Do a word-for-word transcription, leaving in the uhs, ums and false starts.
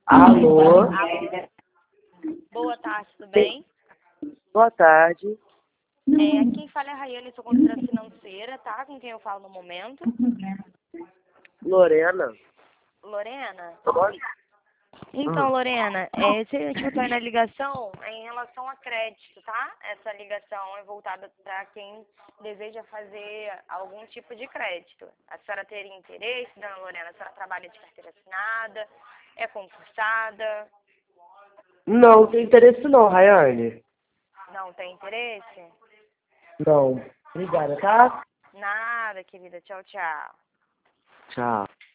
Alô? Alô? Boa tarde, tudo bem? Boa tarde. É, quem fala é a Rayane, sou consultora financeira, tá? Com quem eu falo no momento? Lorena? Lorena? Oi? Então, Hum. Lorena, é, se a gente vai na ligação, é em relação a crédito, tá? Essa ligação é voltada para quem deseja fazer algum tipo de crédito. A senhora teria interesse, dona Lorena? A senhora trabalha de carteira assinada? É concursada? Não, tem interesse não, Rayane. Não tem interesse? Não. Obrigada, tá? Nada, querida. Tchau, tchau. Tchau.